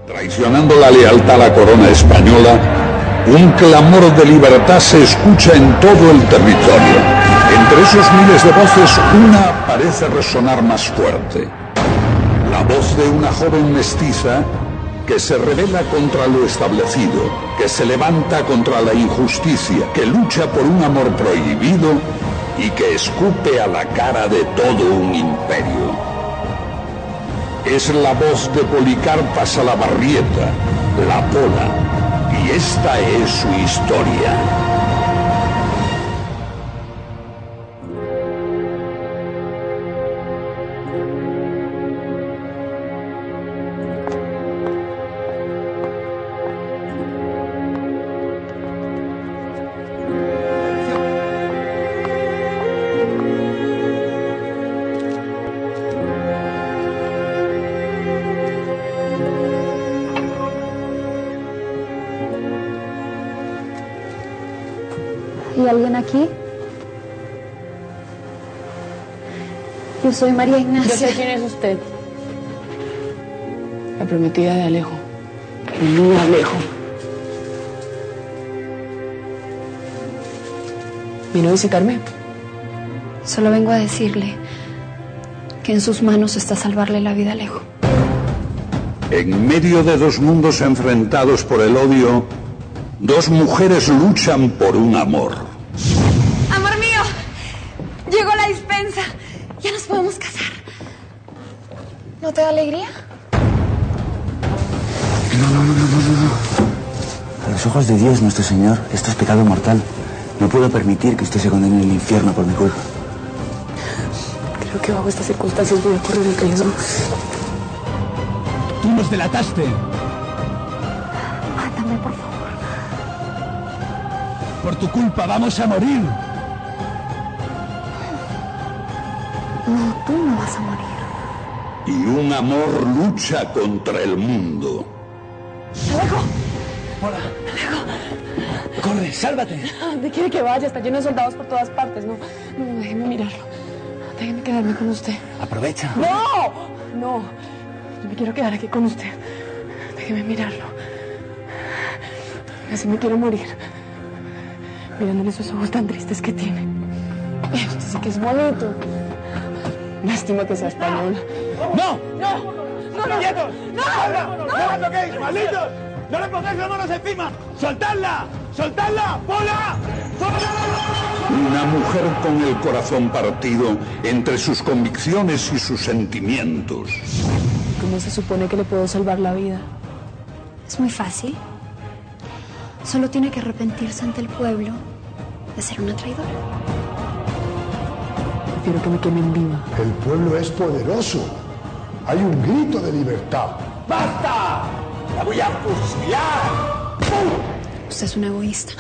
Traicionando la lealtad a la corona española, un clamor de libertad se escucha en todo el territorio. Entre esos miles de voces, una parece resonar más fuerte. La voz de una joven mestiza que se rebela contra lo establecido, que se levanta contra la injusticia, que lucha por un amor prohibido y que escupe a la cara de todo un imperio. Es la voz de Policarpa Salabarrieta, la Pola, y esta es su historia. ¿Hay alguien aquí? Yo soy María Ignacia. Yo sé quién es usted. La prometida de Alejo. Mi Alejo. ¿Vino a visitarme? Solo vengo a decirle que en sus manos está salvarle la vida a Alejo. En medio de dos mundos enfrentados por el odio, dos mujeres luchan por un amor. ¡Amor mío! Llegó la dispensa. Ya nos podemos casar. ¿No te da alegría? No. A los ojos de Dios, nuestro Señor, esto es pecado mortal. No puedo permitir que usted se condene en el infierno por mi culpa. Creo que bajo estas circunstancias voy a correr el riesgo. Tú nos delataste. Mátame, por favor. Por tu culpa vamos a morir. No, tú no vas a morir. Y un amor lucha contra el mundo. ¡Alejo! Hola. Corre, sálvate. ¿Dónde quiere que vaya? Está lleno de soldados por todas partes. No, déjeme mirarlo. Déjeme quedarme con usted. Aprovecha. No. Yo me quiero quedar aquí con usted. Déjeme mirarlo. Así me quiero morir. Mirándole esos ojos tan tristes que tiene. Usted sí que es bonito. Lástima que sea español. ¡No! ¡Quietos! ¡No la toquéis, malditos! ¡No le pongáis las manos encima! ¡Soltadla! ¡Pola! Una mujer con el corazón partido entre sus convicciones y sus sentimientos. ¿Cómo se supone que le puedo salvar la vida? Es muy fácil. Solo tiene que arrepentirse ante el pueblo de ser una traidora. Prefiero que me quemen viva. El pueblo es poderoso. Hay un grito de libertad. ¡Basta! ¡La voy a fusilar! Usted es un egoísta.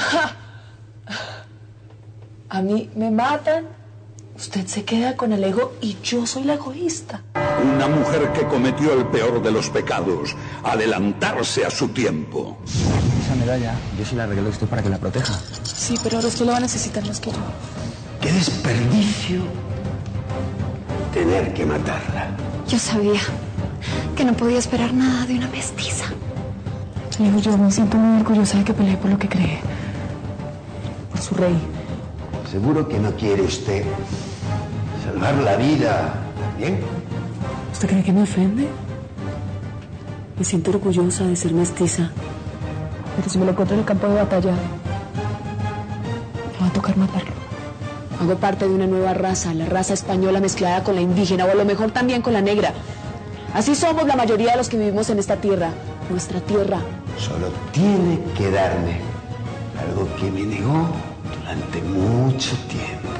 A mí me matan, usted se queda con el ego y yo soy la egoísta. Una mujer que cometió el peor de los pecados, adelantarse a su tiempo. Esa medalla, yo se la regalé a usted para que la proteja. Sí, pero ahora usted lo va a necesitar más que yo. ¡Qué desperdicio tener que matarla! Yo sabía que no podía esperar nada de una mestiza. Alejo, yo me siento muy orgullosa de que peleé por lo que cree. Por su rey. Seguro que no quiere usted salvar la vida, ¿bien? ¿Usted cree que me ofende? Me siento orgullosa de ser mestiza. Pero si me lo encuentro en el campo de batalla, me va a tocar matarlo. Hago parte de una nueva raza, la raza española mezclada con la indígena, o a lo mejor también con la negra. Así somos la mayoría de los que vivimos en esta tierra, nuestra tierra. Solo tiene que darme algo que me negó durante mucho tiempo.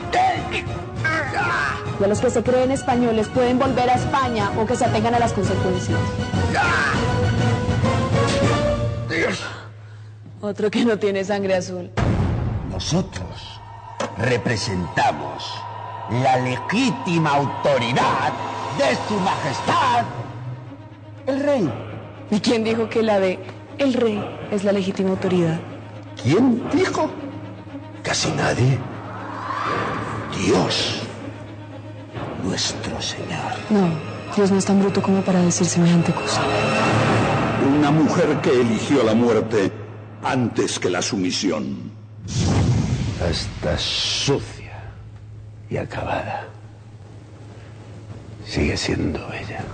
Y a los que se creen españoles pueden volver a España o que se atengan a las consecuencias. Otro que no tiene sangre azul. Nosotros representamos la legítima autoridad de su majestad, el rey. ¿Y quién dijo que la de el rey es la legítima autoridad? ¿Quién dijo? Casi nadie. Dios, nuestro Señor. No, Dios no es tan bruto como para decir semejante cosa. mujer que eligió la muerte antes que la sumisión. Está sucia y acabada. Sigue siendo ella.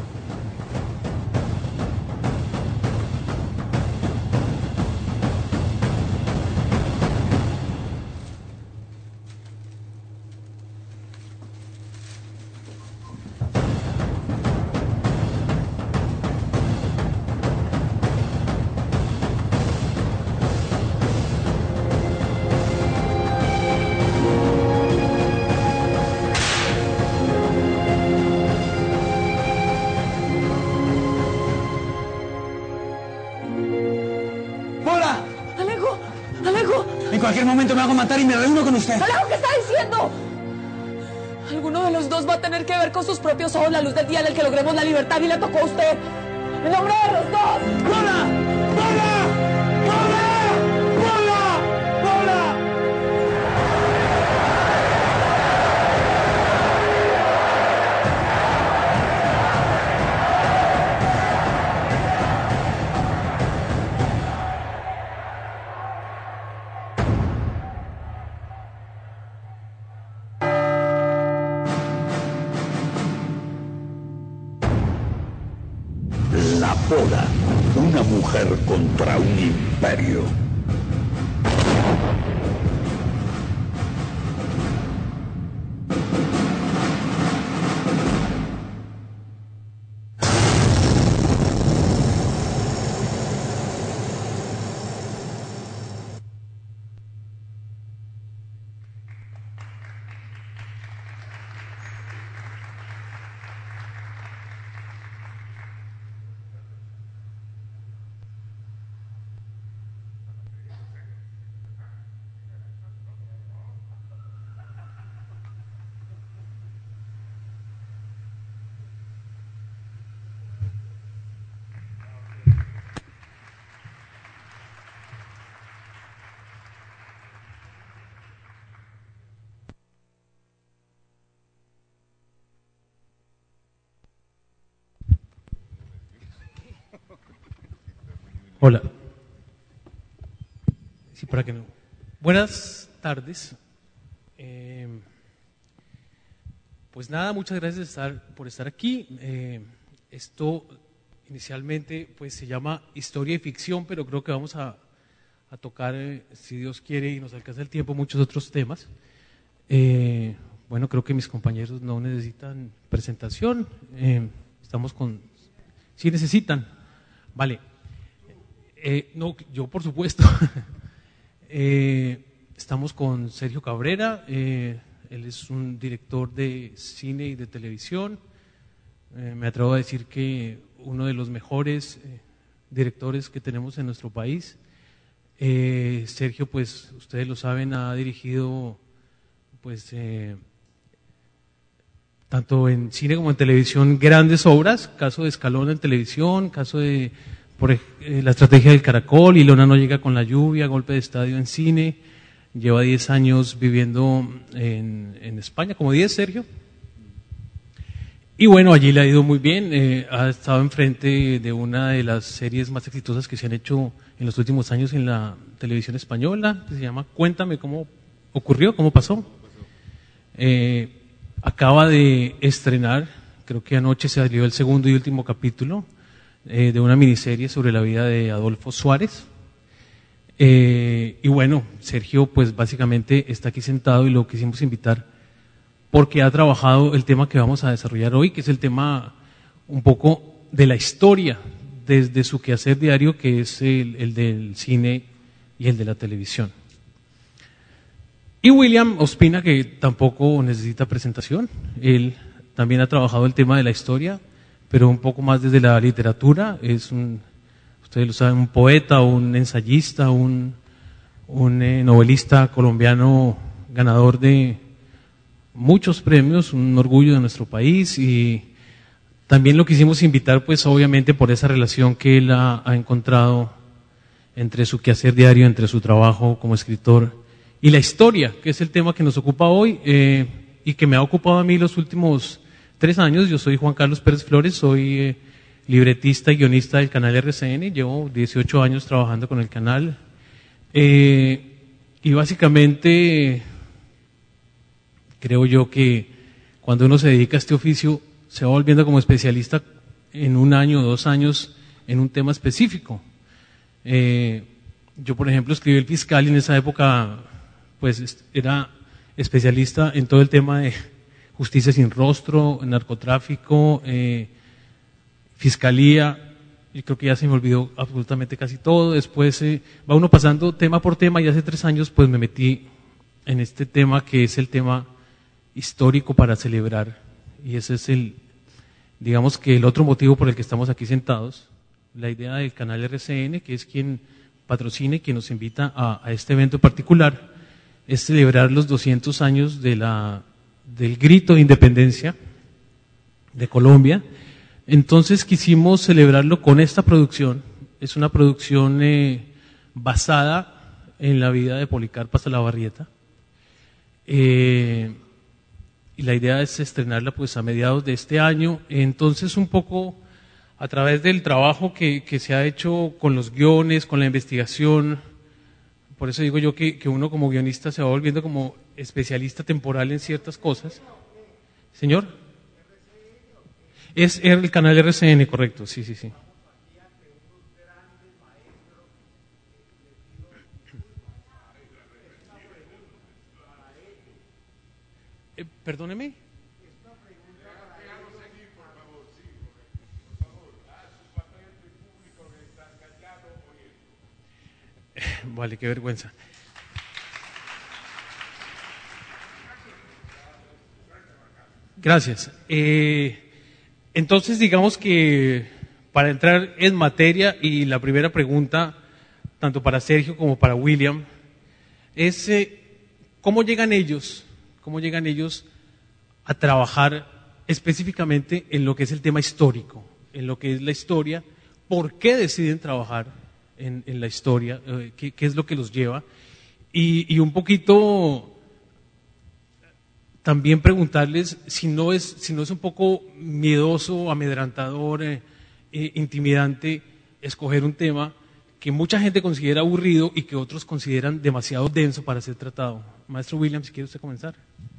En cualquier momento me hago matar y me reúno con usted. ¡Alejo, qué está diciendo! Alguno de los dos va a tener que ver con sus propios ojos la luz del día en el que logremos la libertad y le tocó a usted. ¡En nombre de los dos! ¡Pola! ¡Pola! ¡Pola! ¡Pola! ¡Pola! La Pola, una mujer contra un imperio. Hola. Sí, para que no. Buenas tardes. Pues nada, muchas gracias por estar aquí. Esto inicialmente pues se llama Historia y Ficción, pero creo que vamos a tocar, si Dios quiere y nos alcanza el tiempo, muchos otros temas. Bueno, creo que mis compañeros no necesitan presentación. Estamos con... Sí necesitan. Vale. No, yo por supuesto. Estamos con Sergio Cabrera. Él es un director de cine y de televisión. Me atrevo a decir que uno de los mejores directores que tenemos en nuestro país. Sergio, pues ustedes lo saben, ha dirigido pues tanto en cine como en televisión grandes obras. Caso de Escalón en televisión, caso de La Estrategia del Caracol, Ilona no llega con la lluvia, Golpe de Estadio en cine. Lleva 10 años viviendo en España, como 10, Sergio. Y bueno, allí le ha ido muy bien. Ha estado enfrente de una de las series más exitosas que se han hecho en los últimos años en la televisión española, que se llama Cuéntame cómo ocurrió, cómo pasó. Acaba de estrenar, creo que anoche se salió el segundo y último capítulo de una miniserie sobre la vida de Adolfo Suárez. Y bueno, Sergio pues básicamente está aquí sentado y lo quisimos invitar porque ha trabajado el tema que vamos a desarrollar hoy, que es el tema un poco de la historia desde su quehacer diario, que es el del cine y el de la televisión. Y William Ospina, que tampoco necesita presentación, él también ha trabajado el tema de la historia, pero un poco más desde la literatura. Es ustedes lo saben, un poeta, un ensayista, un novelista colombiano ganador de muchos premios, un orgullo de nuestro país, y también lo quisimos invitar pues obviamente por esa relación que él ha encontrado entre su quehacer diario, entre su trabajo como escritor y la historia, que es el tema que nos ocupa hoy y que me ha ocupado a mí los últimos 3 años. Yo soy Juan Carlos Pérez Flores, soy libretista y guionista del canal RCN, llevo 18 años trabajando con el canal, y básicamente creo yo que cuando uno se dedica a este oficio se va volviendo como especialista en 1 año o 2 años en un tema específico. Yo, por ejemplo, escribí El Fiscal y en esa época pues era especialista en todo el tema de justicia sin rostro, narcotráfico, fiscalía. Yo creo que ya se me olvidó absolutamente casi todo. Después va uno pasando tema por tema y hace 3 años pues me metí en este tema que es el tema histórico para celebrar, y ese es digamos que el otro motivo por el que estamos aquí sentados. La idea del canal RCN, que es quien patrocina y quien nos invita a este evento particular, es celebrar los 200 años del grito de independencia de Colombia. Entonces quisimos celebrarlo con esta producción. Es una producción basada en la vida de Policarpa Salabarrieta. Y la idea es estrenarla pues a mediados de este año. Entonces, un poco a través del trabajo que se ha hecho con los guiones, con la investigación, por eso digo yo que uno como guionista se va volviendo como especialista temporal en ciertas cosas. ¿Señor? Es el canal RCN, correcto, sí. Perdóneme. Vale, qué vergüenza. Gracias. Entonces, digamos que para entrar en materia, y la primera pregunta, tanto para Sergio como para William, es ¿cómo llegan ellos a trabajar específicamente en lo que es el tema histórico, en lo que es la historia? ¿Por qué deciden trabajar en la historia? ¿Qué es lo que los lleva? Y un poquito también preguntarles si no es un poco miedoso, amedrentador, intimidante escoger un tema que mucha gente considera aburrido y que otros consideran demasiado denso para ser tratado. Maestro William, si quiere usted comenzar.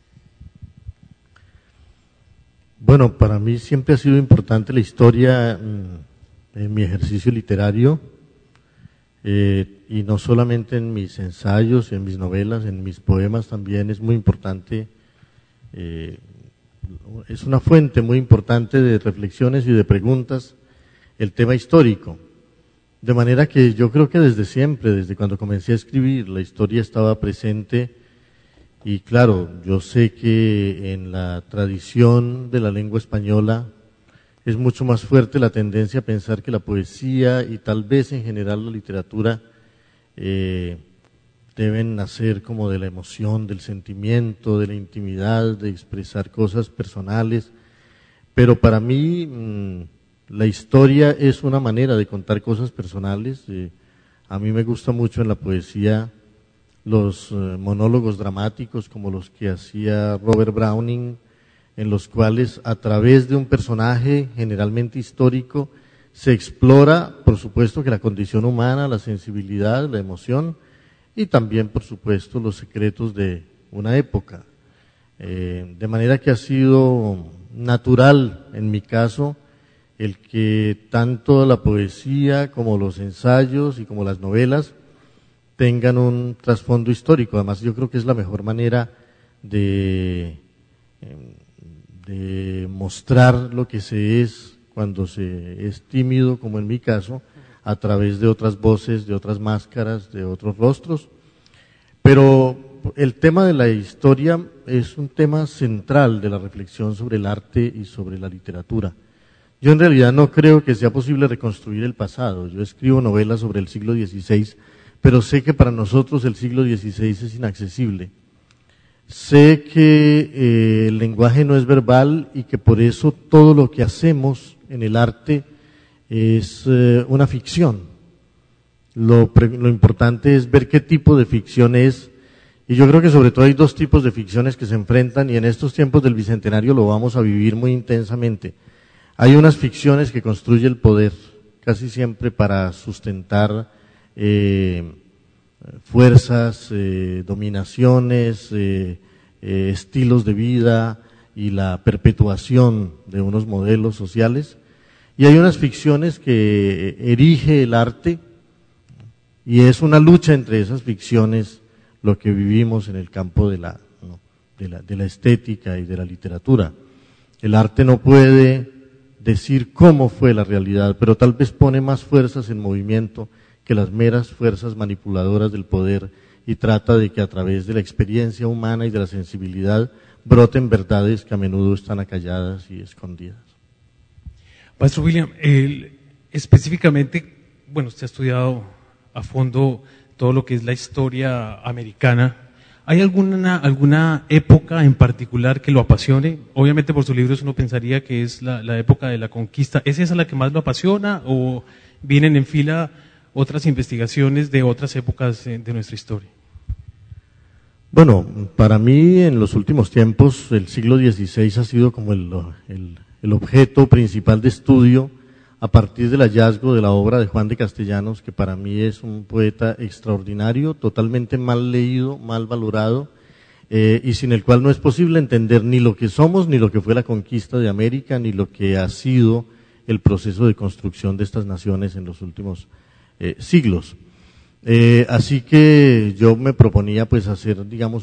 Bueno, para mí siempre ha sido importante la historia en mi ejercicio literario, y no solamente en mis ensayos, en mis novelas, en mis poemas también es muy importante. Es una fuente muy importante de reflexiones y de preguntas el tema histórico. De manera que yo creo que desde siempre, desde cuando comencé a escribir, la historia estaba presente. Y claro, yo sé que en la tradición de la lengua española es mucho más fuerte la tendencia a pensar que la poesía y tal vez en general la literatura deben nacer como de la emoción, del sentimiento, de la intimidad, de expresar cosas personales. Pero para mí la historia es una manera de contar cosas personales. A mí me gusta mucho en la poesía los monólogos dramáticos como los que hacía Robert Browning, en los cuales a través de un personaje generalmente histórico se explora, por supuesto, que la condición humana, la sensibilidad, la emoción y también, por supuesto, los secretos de una época. De manera que ha sido natural, en mi caso, el que tanto la poesía como los ensayos y como las novelas tengan un trasfondo histórico. Además, yo creo que es la mejor manera de mostrar lo que se es cuando se es tímido, como en mi caso, a través de otras voces, de otras máscaras, de otros rostros. Pero el tema de la historia es un tema central de la reflexión sobre el arte y sobre la literatura. Yo en realidad no creo que sea posible reconstruir el pasado. Yo escribo novelas sobre el siglo XVI, pero sé que para nosotros el siglo XVI es inaccesible. Sé que el lenguaje no es verbal y que por eso todo lo que hacemos en el arte es una ficción. Lo importante es ver qué tipo de ficción es, y yo creo que sobre todo hay 2 tipos de ficciones que se enfrentan, y en estos tiempos del Bicentenario lo vamos a vivir muy intensamente. Hay unas ficciones que construye el poder, casi siempre para sustentar fuerzas, dominaciones, estilos de vida y la perpetuación de unos modelos sociales. Y hay unas ficciones que erige el arte, y es una lucha entre esas ficciones lo que vivimos en el campo de la estética y de la literatura. El arte no puede decir cómo fue la realidad, pero tal vez pone más fuerzas en movimiento que las meras fuerzas manipuladoras del poder, y trata de que a través de la experiencia humana y de la sensibilidad broten verdades que a menudo están acalladas y escondidas. Maestro William, específicamente, bueno, usted ha estudiado a fondo todo lo que es la historia americana. ¿Hay alguna época en particular que lo apasione? Obviamente por sus libros uno pensaría que es la época de la conquista. ¿Es esa la que más lo apasiona o vienen en fila otras investigaciones de otras épocas de nuestra historia? Bueno, para mí en los últimos tiempos el siglo XVI ha sido como el objeto principal de estudio, a partir del hallazgo de la obra de Juan de Castellanos, que para mí es un poeta extraordinario, totalmente mal leído, mal valorado, y sin el cual no es posible entender ni lo que somos, ni lo que fue la conquista de América, ni lo que ha sido el proceso de construcción de estas naciones en los últimos siglos. Así que yo me proponía pues hacer, digamos,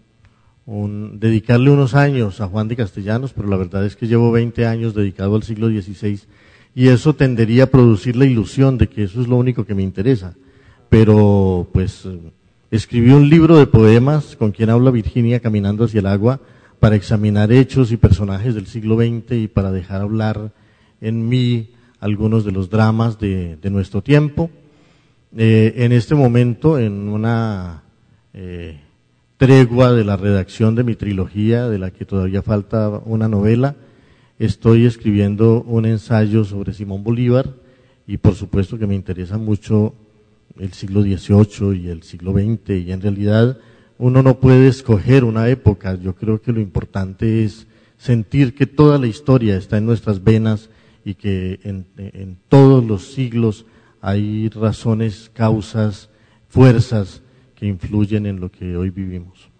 dedicarle unos años a Juan de Castellanos, pero la verdad es que llevo 20 años dedicado al siglo XVI, y eso tendería a producir la ilusión de que eso es lo único que me interesa. Pero pues escribí un libro de poemas, Con quien habla Virginia, caminando hacia el agua, para examinar hechos y personajes del siglo XX y para dejar hablar en mí algunos de los dramas de nuestro tiempo. En este momento, en una tregua de la redacción de mi trilogía, de la que todavía falta una novela, estoy escribiendo un ensayo sobre Simón Bolívar, y por supuesto que me interesa mucho el siglo XVIII y el siglo XX, y en realidad uno no puede escoger una época. Yo creo que lo importante es sentir que toda la historia está en nuestras venas y que en todos los siglos hay razones, causas, fuerzas que influyen en lo que hoy vivimos.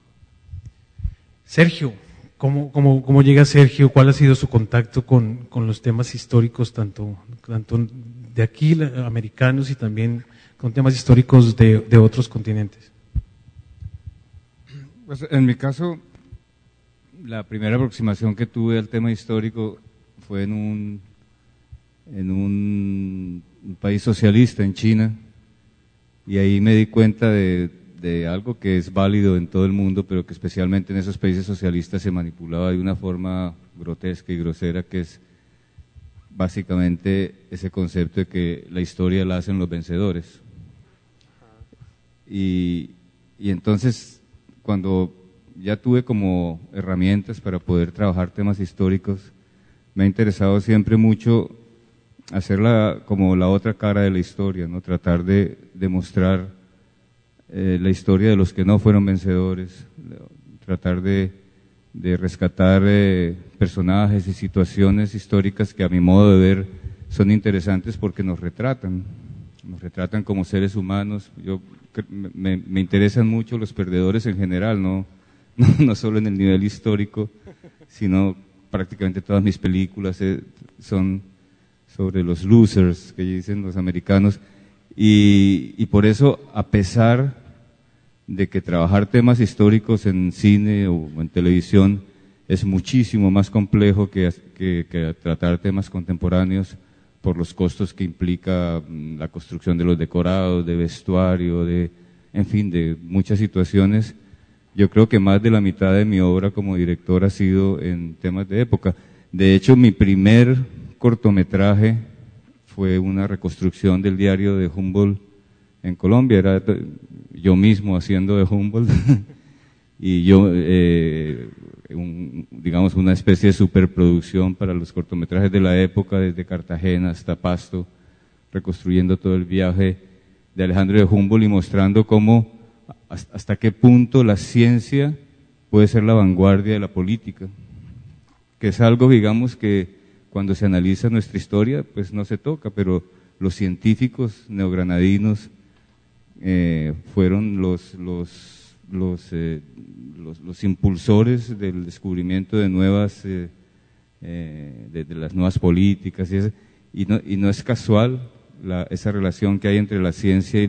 Sergio, ¿cómo llega Sergio? ¿Cuál ha sido su contacto con los temas históricos, tanto de aquí, americanos, y también con temas históricos de otros continentes? Pues en mi caso, la primera aproximación que tuve al tema histórico fue en un país socialista, en China, y ahí me di cuenta de algo que es válido en todo el mundo, pero que especialmente en esos países socialistas se manipulaba de una forma grotesca y grosera, que es básicamente ese concepto de que la historia la hacen los vencedores. Y entonces, cuando ya tuve como herramientas para poder trabajar temas históricos, me ha interesado siempre mucho hacerla como la otra cara de la historia, ¿no? Tratar de demostrar la historia de los que no fueron vencedores, tratar de rescatar personajes y situaciones históricas que a mi modo de ver son interesantes porque nos retratan como seres humanos. Me interesan mucho los perdedores en general, no solo en el nivel histórico, sino prácticamente todas mis películas son sobre los losers, que dicen los americanos, y por eso, a pesar de que trabajar temas históricos en cine o en televisión es muchísimo más complejo que tratar temas contemporáneos, por los costos que implica la construcción de los decorados, de vestuario, en fin, de muchas situaciones. Yo creo que más de la mitad de mi obra como director ha sido en temas de época. De hecho, mi primer cortometraje fue una reconstrucción del diario de Humboldt en Colombia. Era yo mismo haciendo de Humboldt y yo, digamos, una especie de superproducción para los cortometrajes de la época, desde Cartagena hasta Pasto, reconstruyendo todo el viaje de Alejandro de Humboldt y mostrando cómo, hasta qué punto la ciencia puede ser la vanguardia de la política, que es algo, digamos, que cuando se analiza nuestra historia, pues no se toca, pero los científicos neogranadinos fueron los impulsores del descubrimiento de nuevas, de las nuevas políticas, y no es casual esa relación que hay entre la ciencia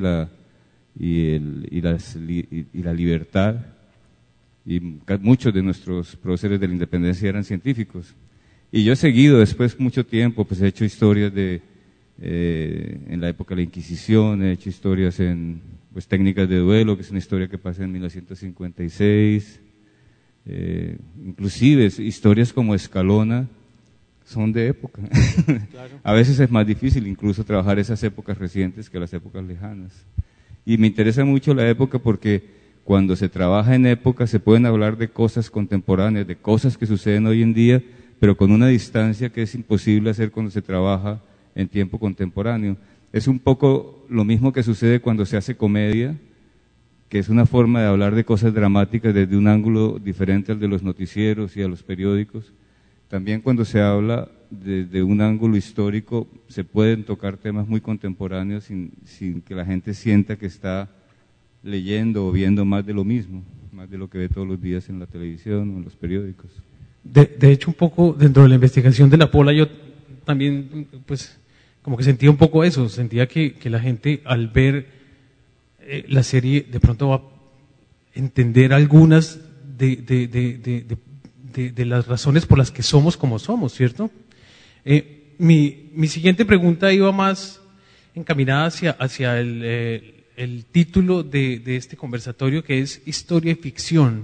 y la libertad, y muchos de nuestros próceres de la independencia eran científicos. Y yo he seguido después mucho tiempo, pues he hecho historias en la época de la Inquisición, he hecho historias en técnicas de duelo, que es una historia que pasa en 1956, inclusive historias como Escalona son de época. Claro. A veces es más difícil incluso trabajar esas épocas recientes que las épocas lejanas. Y me interesa mucho la época porque cuando se trabaja en época se pueden hablar de cosas contemporáneas, de cosas que suceden hoy en día, pero con una distancia que es imposible hacer cuando se trabaja en tiempo contemporáneo. Es un poco lo mismo que sucede cuando se hace comedia, que es una forma de hablar de cosas dramáticas desde un ángulo diferente al de los noticieros y a los periódicos. También cuando se habla desde un ángulo histórico se pueden tocar temas muy contemporáneos sin que la gente sienta que está leyendo o viendo más de lo mismo, más de lo que ve todos los días en la televisión o en los periódicos. De hecho, un poco dentro de la investigación de la Pola yo también pues como que sentía un poco eso, sentía que la gente al ver la serie de pronto va a entender algunas de las razones por las que somos como somos, ¿cierto? Mi siguiente pregunta iba más encaminada hacia el título de este conversatorio, que es Historia y Ficción.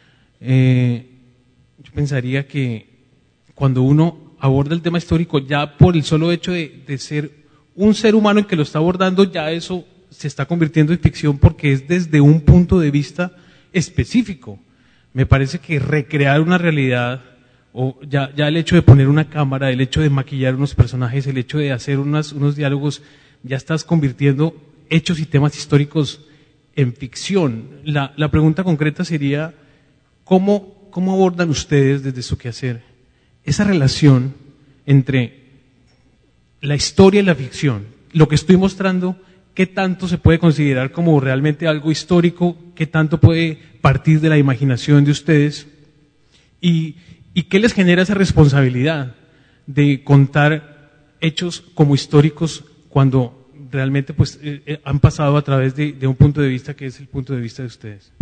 Yo pensaría que cuando uno aborda el tema histórico, ya por el solo hecho de ser un ser humano en que lo está abordando, ya eso se está convirtiendo en ficción porque es desde un punto de vista específico. Me parece que recrear una realidad, o ya el hecho de poner una cámara, el hecho de maquillar unos personajes, el hecho de hacer unos diálogos, ya estás convirtiendo hechos y temas históricos en ficción. La pregunta concreta sería, ¿cómo abordan ustedes desde su quehacer esa relación entre la historia y la ficción? Lo que estoy mostrando, ¿qué tanto se puede considerar como realmente algo histórico? ¿Qué tanto puede partir de la imaginación de ustedes? ¿Y qué les genera esa responsabilidad de contar hechos como históricos cuando realmente pues han pasado a través de un punto de vista que es el punto de vista de ustedes?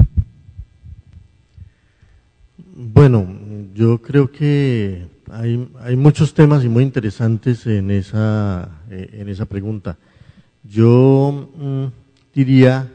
Bueno, yo creo que hay muchos temas y muy interesantes en esa pregunta. Yo diría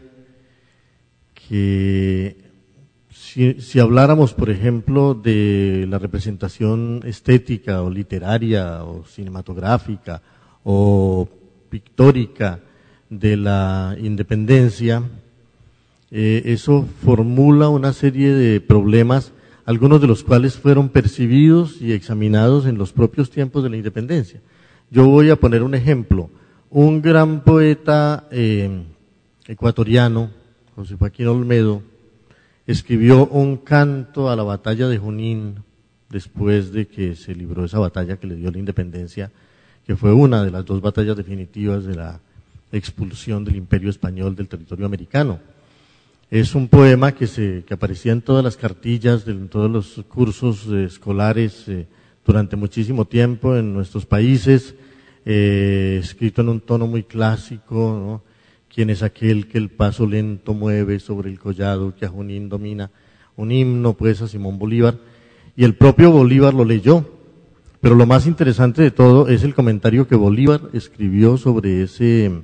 que si habláramos, por ejemplo, de la representación estética o literaria o cinematográfica o pictórica de la independencia, eso formula una serie de problemas, algunos de los cuales fueron percibidos y examinados en los propios tiempos de la independencia. Yo voy a poner un ejemplo. Un gran poeta ecuatoriano, José Joaquín Olmedo, escribió un canto a la batalla de Junín después de que se libró esa batalla que le dio la independencia, que fue una de las dos batallas definitivas de la expulsión del Imperio Español del territorio americano. Es un poema que aparecía en todas las cartillas, en todos los cursos escolares durante muchísimo tiempo en nuestros países, escrito en un tono muy clásico, ¿no? ¿Quién es aquel que el paso lento mueve sobre el collado que a Junín domina? Un himno pues a Simón Bolívar, y el propio Bolívar lo leyó. Pero lo más interesante de todo es el comentario que Bolívar escribió sobre ese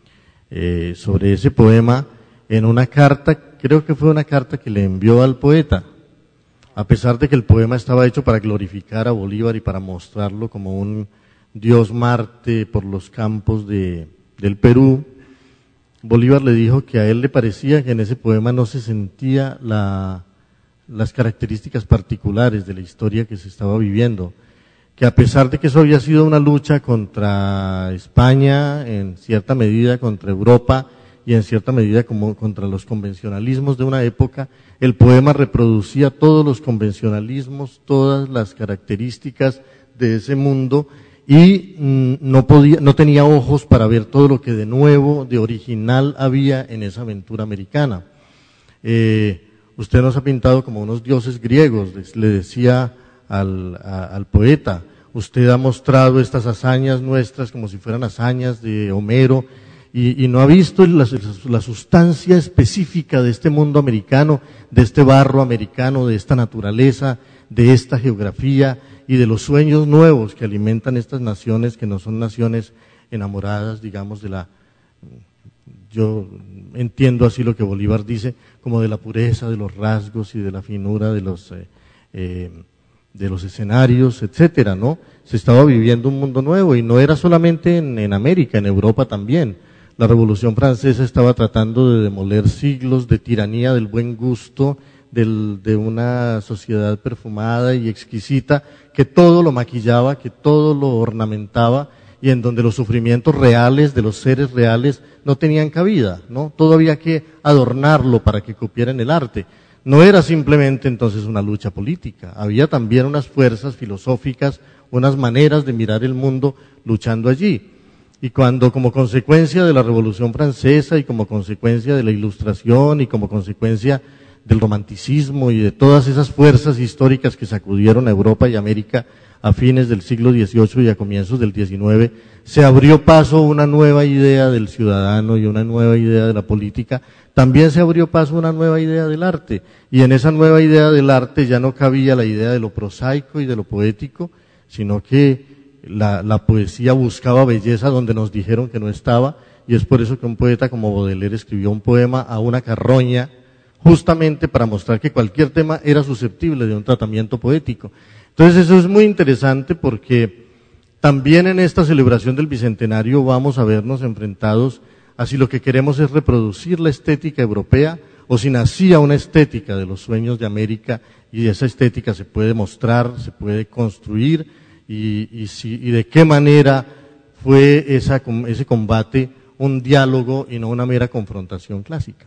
poema en una carta, creo que fue una carta que le envió al poeta, a pesar de que el poema estaba hecho para glorificar a Bolívar y para mostrarlo como un dios Marte por los campos del Perú. Bolívar le dijo que a él le parecía que en ese poema no se sentía las características particulares de la historia que se estaba viviendo, que a pesar de que eso había sido una lucha contra España, en cierta medida contra Europa y en cierta medida como contra los convencionalismos de una época, el poema reproducía todos los convencionalismos, todas las características de ese mundo y no tenía ojos para ver todo lo que de nuevo, de original había en esa aventura americana. Usted nos ha pintado como unos dioses griegos, le decía al poeta. Usted ha mostrado estas hazañas nuestras como si fueran hazañas de Homero y no ha visto la sustancia específica de este mundo americano, de este barro americano, de esta naturaleza, de esta geografía y de los sueños nuevos que alimentan estas naciones que no son naciones enamoradas, digamos, yo entiendo así lo que Bolívar dice, como de la pureza de los rasgos y de la finura de los escenarios, etcétera, ¿no? Se estaba viviendo un mundo nuevo y no era solamente en América, en Europa también. La Revolución Francesa estaba tratando de demoler siglos de tiranía del buen gusto, de una sociedad perfumada y exquisita que todo lo maquillaba, que todo lo ornamentaba y en donde los sufrimientos reales de los seres reales no tenían cabida, ¿no? Todo había que adornarlo para que cupieran el arte. No era simplemente entonces una lucha política, había también unas fuerzas filosóficas, unas maneras de mirar el mundo luchando allí. Y cuando como consecuencia de la Revolución Francesa y como consecuencia de la Ilustración y como consecuencia del romanticismo y de todas esas fuerzas históricas que sacudieron a Europa y América a fines del siglo XVIII y a comienzos del XIX, se abrió paso una nueva idea del ciudadano y una nueva idea de la política, también se abrió paso una nueva idea del arte, y en esa nueva idea del arte ya no cabía la idea de lo prosaico y de lo poético, sino que la poesía buscaba belleza donde nos dijeron que no estaba, y es por eso que un poeta como Baudelaire escribió un poema a una carroña, justamente para mostrar que cualquier tema era susceptible de un tratamiento poético. Entonces eso es muy interesante porque también en esta celebración del Bicentenario vamos a vernos enfrentados a si lo que queremos es reproducir la estética europea o si nacía una estética de los sueños de América y esa estética se puede mostrar, se puede construir y de qué manera fue ese combate un diálogo y no una mera confrontación clásica.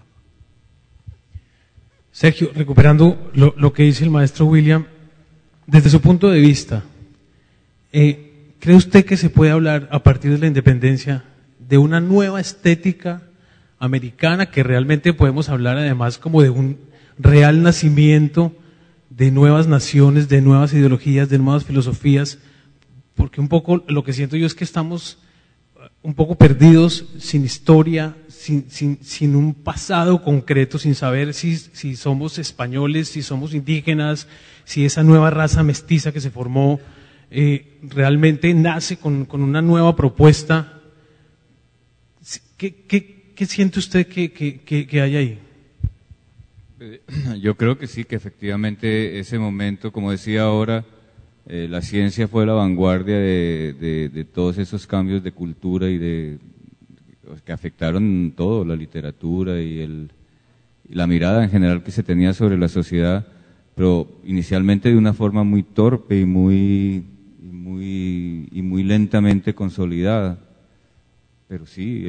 Sergio, recuperando lo que dice el maestro William, desde su punto de vista, ¿cree usted que se puede hablar a partir de la independencia de una nueva estética americana, que realmente podemos hablar además como de un real nacimiento de nuevas naciones, de nuevas ideologías, de nuevas filosofías? Porque un poco lo que siento yo es que estamos un poco perdidos, sin historia, sin un pasado concreto, sin saber si somos españoles, si somos indígenas, si esa nueva raza mestiza que se formó realmente nace con una nueva propuesta. ¿Qué siente usted que hay ahí? Yo creo que sí, que efectivamente ese momento, como decía ahora, la ciencia fue la vanguardia de todos esos cambios de cultura y que afectaron todo, la literatura y la mirada en general que se tenía sobre la sociedad, pero inicialmente de una forma muy torpe y muy lentamente consolidada. Pero sí,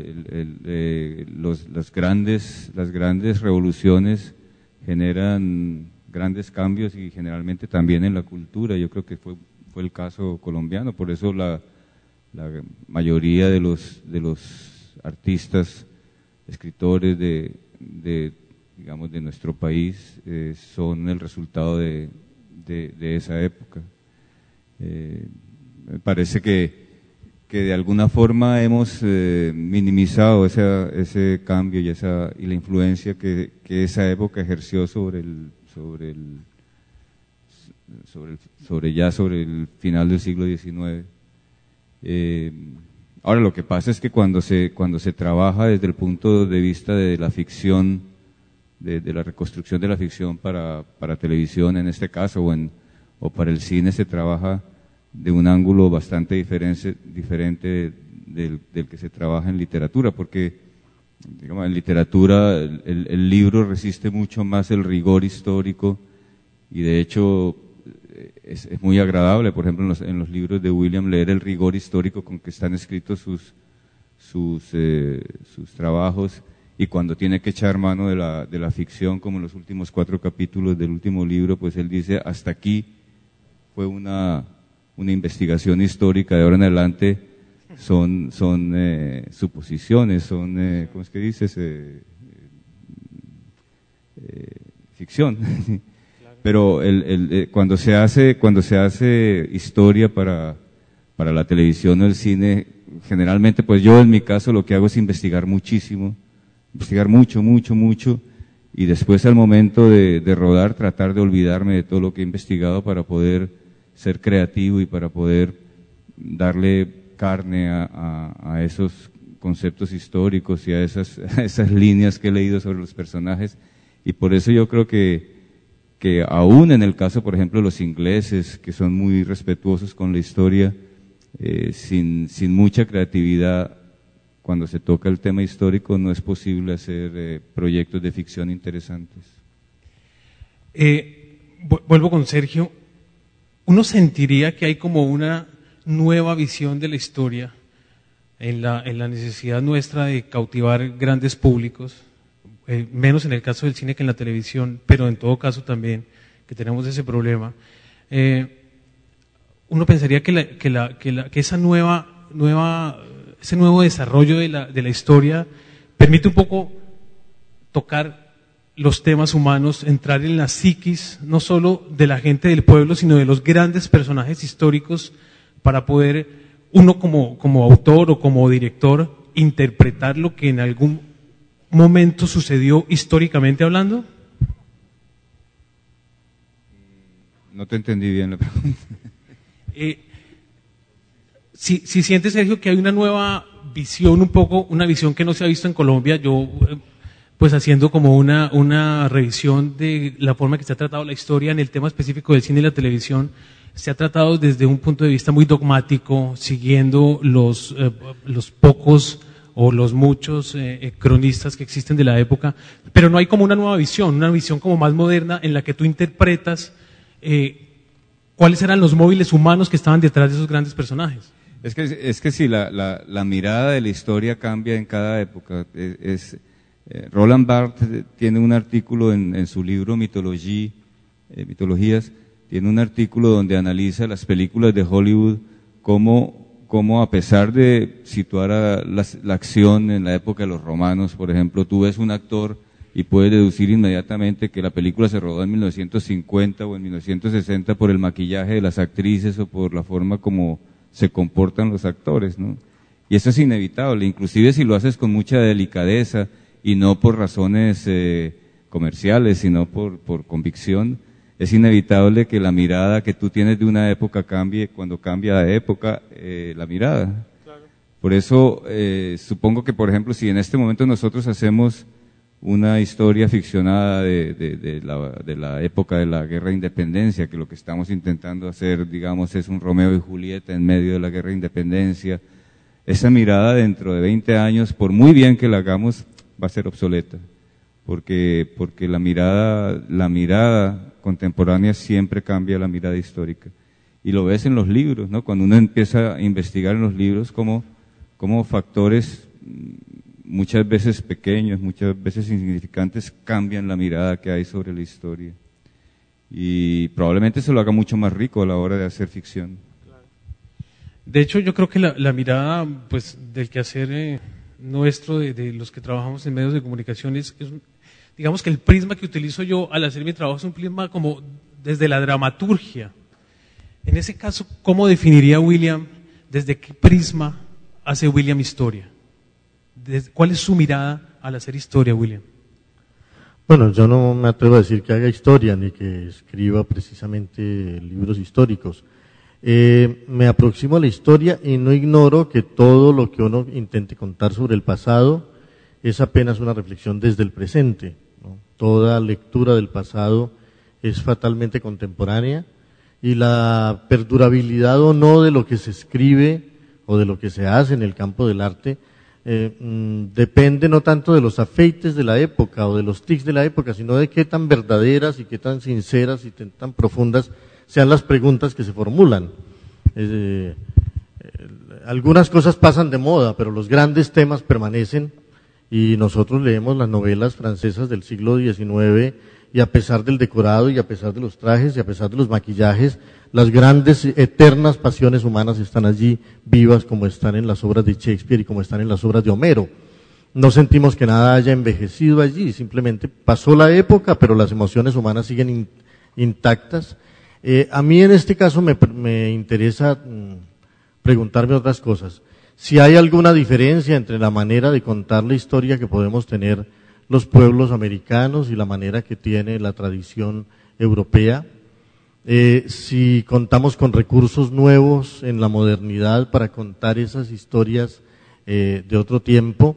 las grandes revoluciones generan grandes cambios y generalmente también en la cultura. Yo creo que fue el caso colombiano, por eso la mayoría de los artistas, escritores digamos de nuestro país son el resultado de esa época. Me parece que de alguna forma hemos minimizado ese cambio y la influencia que esa época ejerció sobre el final del siglo XIX. Ahora lo que pasa es que cuando se trabaja desde el punto de vista de la ficción, de la reconstrucción de la ficción para televisión en este caso, o para el cine, se trabaja de un ángulo bastante diferente del que se trabaja en literatura, porque digamos, en literatura el libro resiste mucho más el rigor histórico y de hecho es muy agradable, por ejemplo, en los libros de William, leer el rigor histórico con que están escritos sus trabajos, y cuando tiene que echar mano de la ficción, como en los últimos 4 capítulos del último libro, pues él dice, hasta aquí fue una una investigación histórica. De ahora en adelante son suposiciones, son, ¿cómo es que dices? Ficción. Pero cuando se hace historia para la televisión o el cine, generalmente, pues yo en mi caso lo que hago es investigar muchísimo, investigar mucho, y después al momento de rodar tratar de olvidarme de todo lo que he investigado para poder ser creativo y para poder darle carne a esos conceptos históricos y a esas líneas que he leído sobre los personajes. Y por eso yo creo que aún en el caso, por ejemplo, de los ingleses, que son muy respetuosos con la historia, sin mucha creatividad, cuando se toca el tema histórico, no es posible hacer proyectos de ficción interesantes. Vuelvo con Sergio. Uno sentiría que hay como una nueva visión de la historia en la necesidad nuestra de cautivar grandes públicos, menos en el caso del cine que en la televisión, pero en todo caso también que tenemos ese problema. Uno pensaría que ese nuevo desarrollo de la historia permite un poco tocar los temas humanos, entrar en la psiquis, no solo de la gente del pueblo, sino de los grandes personajes históricos, para poder uno como autor o como director interpretar lo que en algún momento sucedió históricamente hablando. No te entendí bien la pregunta. Si sientes, Sergio, que hay una nueva visión, un poco, una visión que no se ha visto en Colombia, yo pues haciendo como una revisión de la forma que se ha tratado la historia en el tema específico del cine y la televisión, se ha tratado desde un punto de vista muy dogmático, siguiendo los pocos o los muchos cronistas que existen de la época, pero no hay como una nueva visión, una visión como más moderna en la que tú interpretas cuáles eran los móviles humanos que estaban detrás de esos grandes personajes. Es que sí, la mirada de la historia cambia en cada época. Roland Barthes tiene un artículo en su libro Mitologías, tiene un artículo donde analiza las películas de Hollywood, cómo a pesar de situar la acción en la época de los romanos, por ejemplo, tú ves un actor y puedes deducir inmediatamente que la película se rodó en 1950 o en 1960 por el maquillaje de las actrices o por la forma como se comportan los actores, ¿no? Y eso es inevitable, inclusive si lo haces con mucha delicadeza y no por razones comerciales, sino por convicción, es inevitable que la mirada que tú tienes de una época cambie cuando cambia de época la mirada. Claro. Por eso supongo que, por ejemplo, si en este momento nosotros hacemos una historia ficcionada de la época de la Guerra de Independencia, que lo que estamos intentando hacer, digamos, es un Romeo y Julieta en medio de la Guerra de Independencia, esa mirada dentro de 20 años, por muy bien que la hagamos, va a ser obsoleta, porque la mirada contemporánea siempre cambia la mirada histórica. Y lo ves en los libros, ¿no? Cuando uno empieza a investigar en los libros cómo factores muchas veces pequeños, muchas veces insignificantes, cambian la mirada que hay sobre la historia. Y probablemente se lo haga mucho más rico a la hora de hacer ficción. De hecho, yo creo que la mirada pues del quehacer nuestro, de los que trabajamos en medios de comunicación, digamos que el prisma que utilizo yo al hacer mi trabajo es un prisma como desde la dramaturgia. En ese caso, ¿cómo definiría William, desde qué prisma hace William historia? ¿Cuál es su mirada al hacer historia, William? Bueno, yo no me atrevo a decir que haga historia ni que escriba precisamente libros históricos. Me aproximo a la historia y no ignoro que todo lo que uno intente contar sobre el pasado es apenas una reflexión desde el presente, ¿no? Toda lectura del pasado es fatalmente contemporánea y la perdurabilidad o no de lo que se escribe o de lo que se hace en el campo del arte depende no tanto de los afeites de la época o de los tics de la época, sino de qué tan verdaderas y qué tan sinceras y tan profundas sean las preguntas que se formulan. Algunas cosas pasan de moda, pero los grandes temas permanecen y nosotros leemos las novelas francesas del siglo XIX y a pesar del decorado, y a pesar de los trajes, y a pesar de los maquillajes, las grandes, eternas pasiones humanas están allí vivas, como están en las obras de Shakespeare y como están en las obras de Homero. No sentimos que nada haya envejecido allí, simplemente pasó la época, pero las emociones humanas siguen intactas. A mí en este caso me interesa preguntarme otras cosas. Si hay alguna diferencia entre la manera de contar la historia que podemos tener los pueblos americanos y la manera que tiene la tradición europea, si contamos con recursos nuevos en la modernidad para contar esas historias de otro tiempo.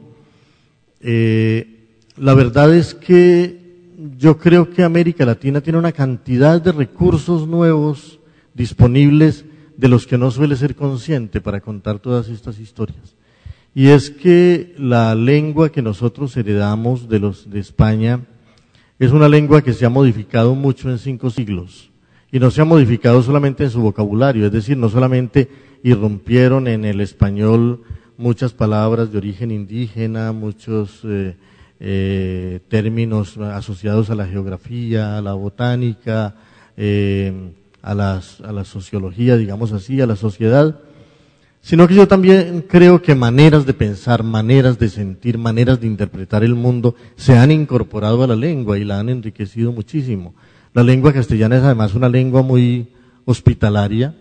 La verdad es que yo creo que América Latina tiene una cantidad de recursos nuevos disponibles de los que no suele ser consciente para contar todas estas historias. Y es que la lengua que nosotros heredamos de España es una lengua que se ha modificado mucho en 5 siglos. Y no se ha modificado solamente en su vocabulario, es decir, no solamente irrumpieron en el español muchas palabras de origen indígena, muchos términos asociados a la geografía, a la botánica, a la sociología, digamos así, a la sociedad, sino que yo también creo que maneras de pensar, maneras de sentir, maneras de interpretar el mundo se han incorporado a la lengua y la han enriquecido muchísimo. La lengua castellana es además una lengua muy hospitalaria,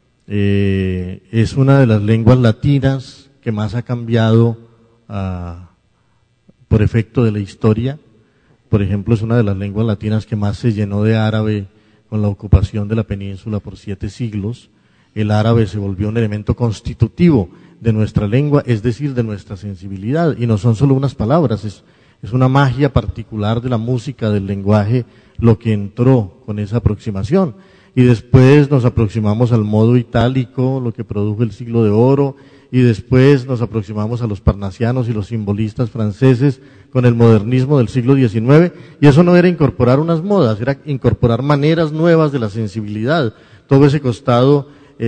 es una de las lenguas latinas que más ha cambiado por efecto de la historia. Por ejemplo, es una de las lenguas latinas que más se llenó de árabe con la ocupación de la península por 7 siglos. El árabe se volvió un elemento constitutivo de nuestra lengua, es decir, de nuestra sensibilidad, y no son solo unas palabras, es una magia particular de la música, del lenguaje, lo que entró con esa aproximación. Y después nos aproximamos al modo itálico, lo que produjo el siglo de oro, y después nos aproximamos a los parnasianos y los simbolistas franceses con el modernismo del siglo XIX, y eso no era incorporar unas modas, era incorporar maneras nuevas de la sensibilidad, todo ese costado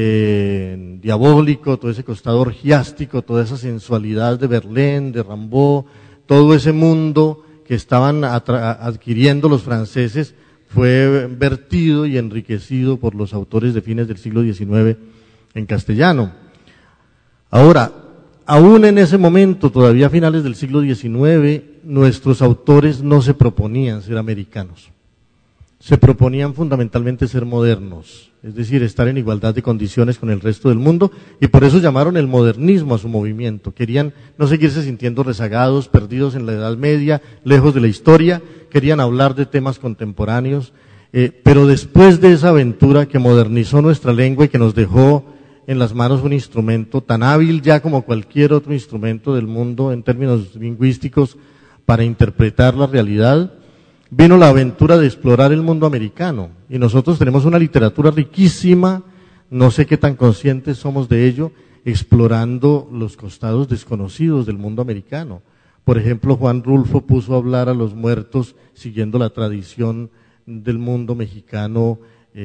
diabólico, todo ese costado orgiástico, toda esa sensualidad de Verlaine, de Rimbaud, todo ese mundo que estaban adquiriendo los franceses fue vertido y enriquecido por los autores de fines del siglo XIX en castellano. Ahora, aún en ese momento, todavía a finales del siglo XIX, nuestros autores no se proponían ser americanos. Se proponían fundamentalmente ser modernos, es decir, estar en igualdad de condiciones con el resto del mundo, y por eso llamaron el modernismo a su movimiento. Querían no seguirse sintiendo rezagados, perdidos en la Edad Media, lejos de la historia, querían hablar de temas contemporáneos, pero después de esa aventura que modernizó nuestra lengua y que nos dejó en las manos un instrumento tan hábil ya como cualquier otro instrumento del mundo en términos lingüísticos para interpretar la realidad, vino la aventura de explorar el mundo americano, y nosotros tenemos una literatura riquísima, no sé qué tan conscientes somos de ello, explorando los costados desconocidos del mundo americano. Por ejemplo, Juan Rulfo puso a hablar a los muertos siguiendo la tradición del mundo mexicano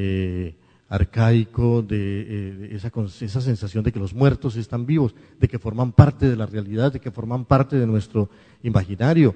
arcaico, de esa sensación de que los muertos están vivos, de que forman parte de la realidad, de que forman parte de nuestro imaginario.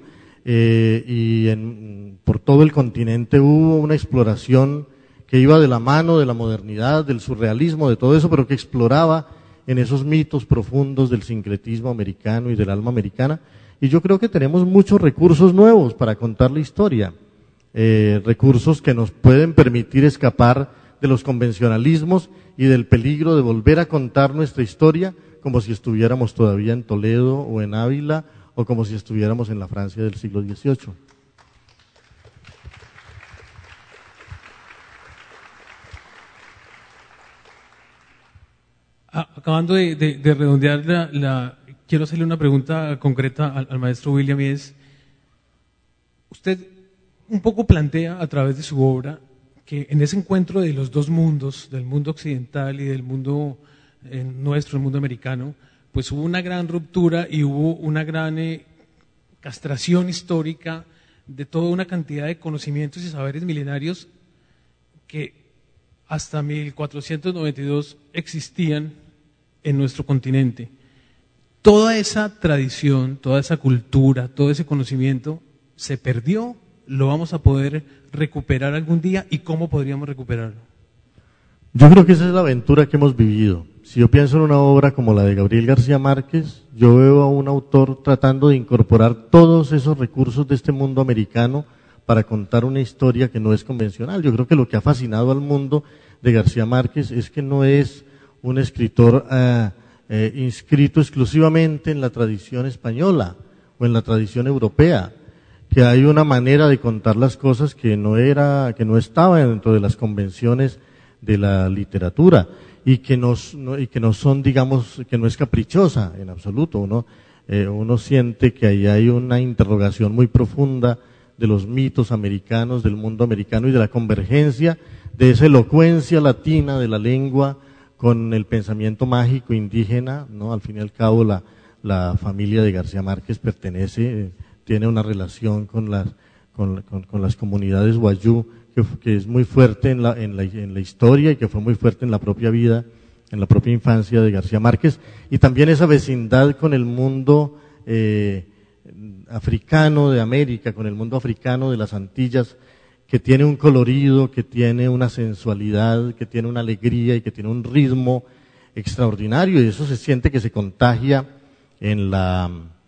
Por todo el continente hubo una exploración que iba de la mano de la modernidad, del surrealismo, de todo eso, pero que exploraba en esos mitos profundos del sincretismo americano y del alma americana. Y yo creo que tenemos muchos recursos nuevos para contar la historia, recursos que nos pueden permitir escapar de los convencionalismos y del peligro de volver a contar nuestra historia como si estuviéramos todavía en Toledo o en Ávila, o como si estuviéramos en la Francia del siglo XVIII. Acabando de redondear, quiero hacerle una pregunta concreta al maestro William, y es, usted un poco plantea a través de su obra que en ese encuentro de los dos mundos, del mundo occidental y del mundo nuestro, el mundo americano, pues hubo una gran ruptura y hubo una gran castración histórica de toda una cantidad de conocimientos y saberes milenarios que hasta 1492 existían en nuestro continente. Toda esa tradición, toda esa cultura, todo ese conocimiento se perdió lo vamos a poder recuperar algún día y cómo podríamos recuperarlo? Yo creo que esa es la aventura que hemos vivido. Si yo pienso en una obra como la de Gabriel García Márquez, yo veo a un autor tratando de incorporar todos esos recursos de este mundo americano para contar una historia que no es convencional. Yo creo que lo que ha fascinado al mundo de García Márquez es que no es un escritor inscrito exclusivamente en la tradición española o en la tradición europea, que hay una manera de contar las cosas que no estaba dentro de las convenciones de la literatura y que no son, digamos, que no es caprichosa en absoluto. Uno siente que ahí hay una interrogación muy profunda de los mitos americanos, del mundo americano y de la convergencia de esa elocuencia latina de la lengua con el pensamiento mágico indígena, ¿no? Al fin y al cabo la familia de García Márquez tiene una relación con las comunidades wayú que es muy fuerte en la historia y que fue muy fuerte en la propia vida, en la propia infancia de García Márquez, y también esa vecindad con el mundo africano de América, con el mundo africano de las Antillas, que tiene un colorido, que tiene una sensualidad, que tiene una alegría y que tiene un ritmo extraordinario, y eso se siente que se contagia en la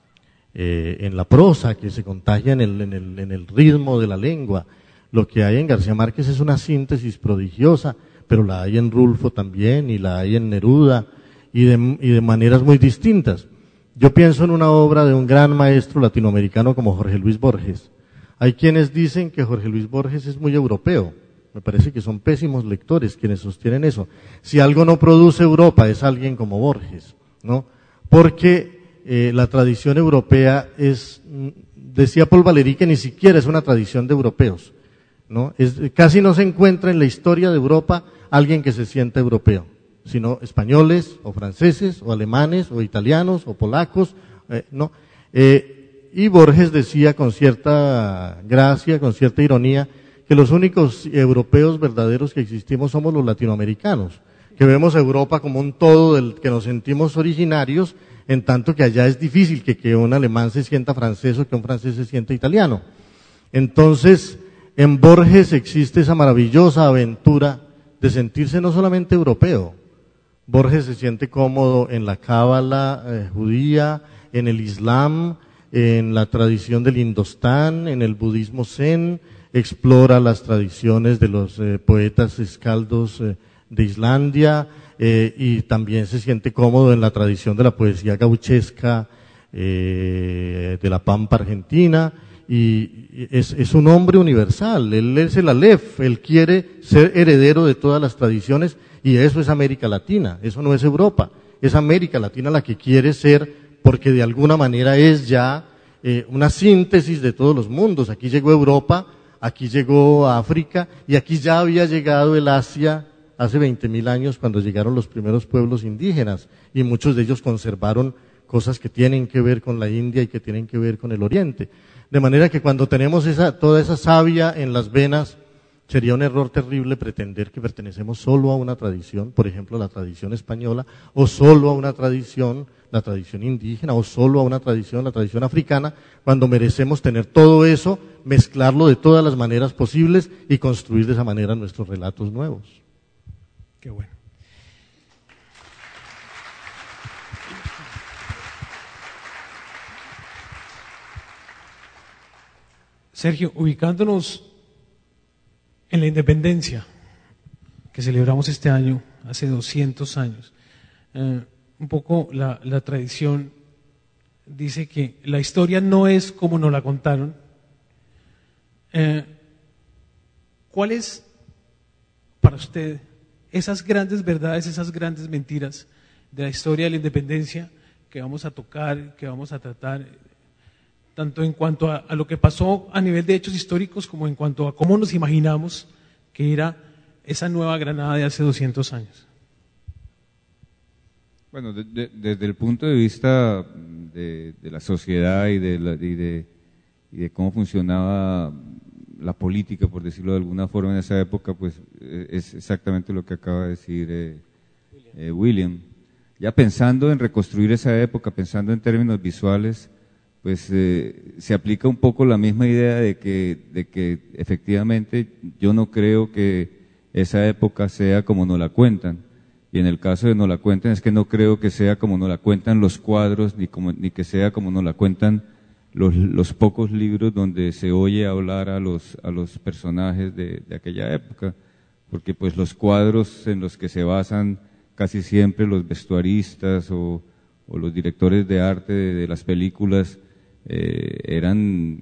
prosa, que se contagia en el ritmo de la lengua. Lo que hay en García Márquez es una síntesis prodigiosa, pero la hay en Rulfo también, y la hay en Neruda, y de maneras muy distintas. Yo pienso en una obra de un gran maestro latinoamericano como Jorge Luis Borges. Hay quienes dicen que Jorge Luis Borges es muy europeo. Me parece que son pésimos lectores quienes sostienen eso. Si algo no produce Europa es alguien como Borges, ¿no? Porque la tradición europea decía Paul Valéry que ni siquiera es una tradición de europeos, ¿no? Casi no se encuentra en la historia de Europa alguien que se sienta europeo, sino españoles o franceses o alemanes o italianos o polacos, ¿no? Y Borges decía con cierta gracia, con cierta ironía, que los únicos europeos verdaderos que existimos somos los latinoamericanos, que vemos a Europa como un todo del que nos sentimos originarios, en tanto que allá es difícil que un alemán se sienta francés o que un francés se sienta italiano. Entonces, en Borges existe esa maravillosa aventura de sentirse no solamente europeo. Borges se siente cómodo en la cábala judía, en el islam, en la tradición del Indostán, en el budismo zen, explora las tradiciones de los poetas escaldos de Islandia, y también se siente cómodo en la tradición de la poesía gauchesca de la Pampa Argentina, y es un hombre universal. Él es el Aleph, él quiere ser heredero de todas las tradiciones, y eso es América Latina, eso no es Europa, es América Latina la que quiere ser, porque de alguna manera es ya una síntesis de todos los mundos. Aquí llegó Europa, aquí llegó África, y aquí ya había llegado el Asia hace 20.000 años cuando llegaron los primeros pueblos indígenas, y muchos de ellos conservaron cosas que tienen que ver con la India y que tienen que ver con el Oriente. De manera que cuando tenemos toda esa savia en las venas, sería un error terrible pretender que pertenecemos solo a una tradición, por ejemplo la tradición española, o solo a una tradición, la tradición indígena, o solo a una tradición, la tradición africana, cuando merecemos tener todo eso, mezclarlo de todas las maneras posibles y construir de esa manera nuestros relatos nuevos. Qué bueno. Sergio, ubicándonos en la independencia que celebramos este año, hace 200 años, un poco la tradición dice que la historia no es como nos la contaron. ¿Cuáles para usted esas grandes verdades, esas grandes mentiras de la historia de la independencia que vamos a tocar, que vamos a tratar, tanto en cuanto a lo que pasó a nivel de hechos históricos como en cuanto a cómo nos imaginamos que era esa Nueva Granada de hace 200 años? Bueno, desde el punto de vista de la sociedad y de cómo funcionaba la política, por decirlo de alguna forma, en esa época, pues es exactamente lo que acaba de decir William. Ya pensando en reconstruir esa época, pensando en términos visuales, pues se aplica un poco la misma idea de que efectivamente yo no creo que esa época sea como nos la cuentan. Y en el caso de nos la cuentan es que no creo que sea como nos la cuentan los cuadros, ni que sea como nos la cuentan los pocos libros donde se oye hablar a los personajes de aquella época. Porque pues los cuadros en los que se basan casi siempre los vestuaristas o los directores de arte de las películas eran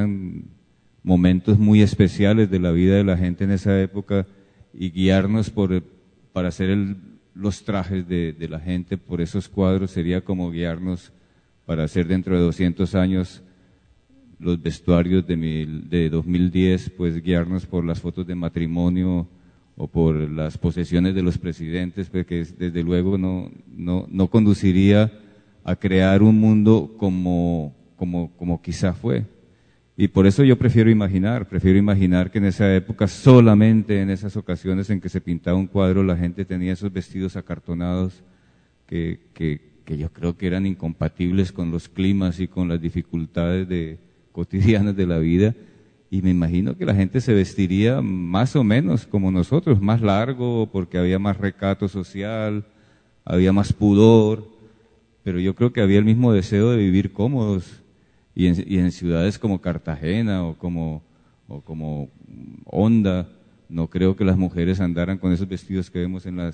momentos muy especiales de la vida de la gente en esa época, y guiarnos para hacer los trajes de la gente por esos cuadros sería como guiarnos para hacer dentro de 200 años los vestuarios de 2010, pues guiarnos por las fotos de matrimonio o por las posesiones de los presidentes, porque desde luego no conduciría a crear un mundo como quizá fue. Y por eso yo prefiero imaginar que en esa época, solamente en esas ocasiones en que se pintaba un cuadro, la gente tenía esos vestidos acartonados que yo creo que eran incompatibles con los climas y con las dificultades cotidianas de la vida. Y me imagino que la gente se vestiría más o menos como nosotros, más largo, porque había más recato social, había más pudor, pero yo creo que había el mismo deseo de vivir cómodos. Y en ciudades como Cartagena o como Honda, no creo que las mujeres andaran con esos vestidos que vemos en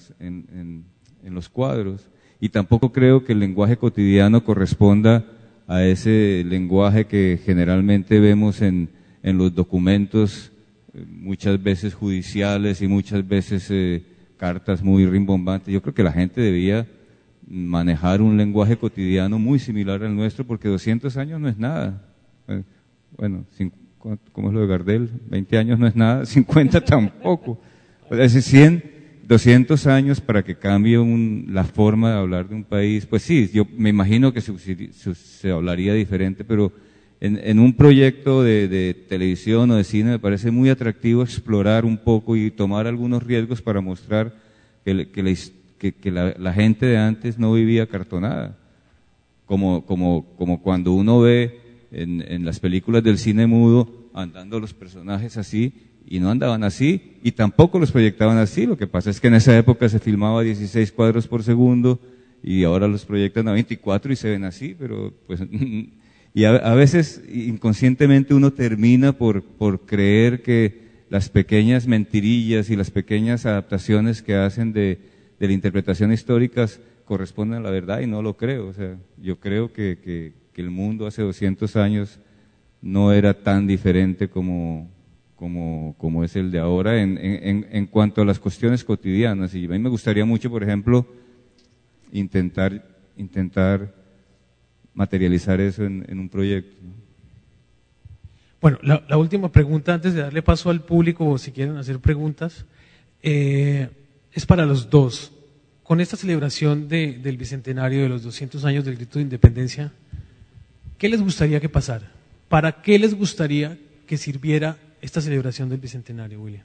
los cuadros. Y tampoco creo que el lenguaje cotidiano corresponda a ese lenguaje que generalmente vemos en los documentos, muchas veces judiciales y muchas veces cartas muy rimbombantes. Yo creo que la gente debía manejar un lenguaje cotidiano muy similar al nuestro, porque 200 años no es nada. Bueno, ¿cómo es lo de Gardel? 20 años no es nada, 50 tampoco. Es decir, 100, 200 años para que cambie la forma de hablar de un país. Pues sí, yo me imagino que se hablaría diferente, pero en un proyecto de televisión o de cine me parece muy atractivo explorar un poco y tomar algunos riesgos para mostrar que la gente de antes no vivía acartonada, como cuando uno ve en las películas del cine mudo andando los personajes así, y no andaban así, y tampoco los proyectaban así. Lo que pasa es que en esa época se filmaba a 16 cuadros por segundo, y ahora los proyectan a 24 y se ven así, pero pues y a veces inconscientemente uno termina por creer que las pequeñas mentirillas y las pequeñas adaptaciones que hacen de la interpretación históricas corresponden a la verdad, y no lo creo. O sea, yo creo que el mundo hace 200 años no era tan diferente como es el de ahora en cuanto a las cuestiones cotidianas. Y a mí me gustaría mucho, por ejemplo, intentar materializar eso en un proyecto. Bueno, la última pregunta antes de darle paso al público, o si quieren hacer preguntas, es para los dos. Con esta celebración del Bicentenario de los 200 años del Grito de Independencia, ¿qué les gustaría que pasara? ¿Para qué les gustaría que sirviera esta celebración del Bicentenario, William?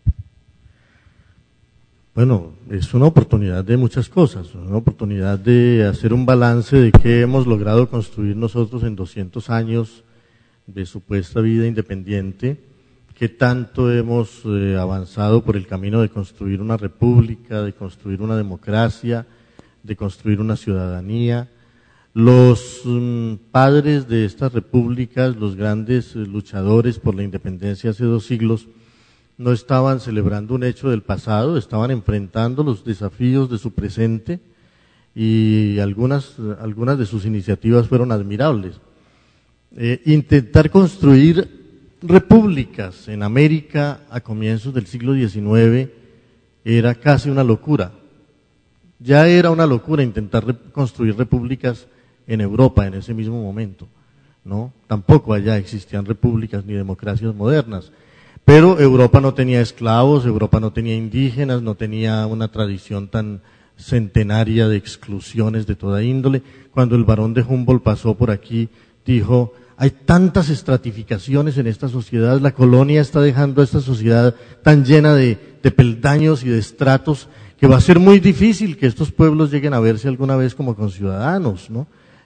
Bueno, es una oportunidad de muchas cosas, una oportunidad de hacer un balance de qué hemos logrado construir nosotros en 200 años de supuesta vida independiente, qué tanto hemos avanzado por el camino de construir una república, de construir una democracia, de construir una ciudadanía. Los padres de estas repúblicas, los grandes luchadores por la independencia hace 2 siglos, no estaban celebrando un hecho del pasado, estaban enfrentando los desafíos de su presente, y algunas de sus iniciativas fueron admirables. Intentar construir repúblicas en América a comienzos del siglo XIX era casi una locura. Ya era una locura intentar construir repúblicas en Europa en ese mismo momento, ¿no? Tampoco allá existían repúblicas ni democracias modernas. Pero Europa no tenía esclavos, Europa no tenía indígenas, no tenía una tradición tan centenaria de exclusiones de toda índole. Cuando el barón de Humboldt pasó por aquí, dijo: hay tantas estratificaciones en esta sociedad, la colonia está dejando a esta sociedad tan llena de peldaños y de estratos, que va a ser muy difícil que estos pueblos lleguen a verse alguna vez como conciudadanos, ¿no?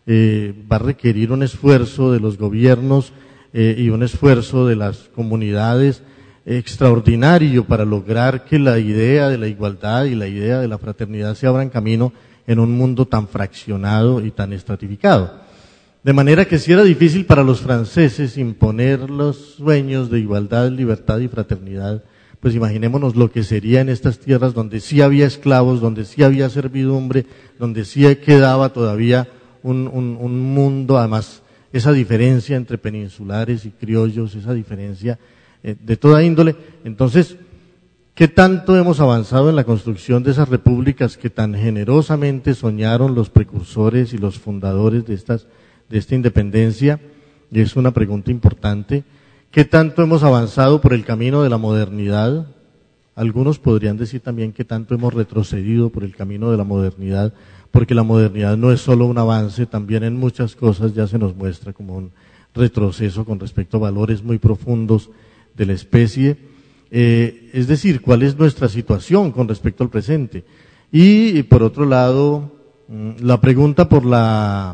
va a requerir un esfuerzo de los gobiernos y un esfuerzo de las comunidades extraordinario para lograr que la idea de la igualdad y la idea de la fraternidad se abran camino en un mundo tan fraccionado y tan estratificado. De manera que si era difícil para los franceses imponer los sueños de igualdad, libertad y fraternidad, pues imaginémonos lo que sería en estas tierras donde sí había esclavos, donde sí había servidumbre, donde sí quedaba todavía un mundo, además esa diferencia entre peninsulares y criollos, esa diferencia de toda índole. Entonces, ¿qué tanto hemos avanzado en la construcción de esas repúblicas que tan generosamente soñaron los precursores y los fundadores de esta independencia? Y es una pregunta importante. ¿Qué tanto hemos avanzado por el camino de la modernidad? Algunos podrían decir también que tanto hemos retrocedido por el camino de la modernidad, porque la modernidad no es solo un avance, también en muchas cosas ya se nos muestra como un retroceso con respecto a valores muy profundos de la especie. Es decir, ¿cuál es nuestra situación con respecto al presente? Y por otro lado, la pregunta por la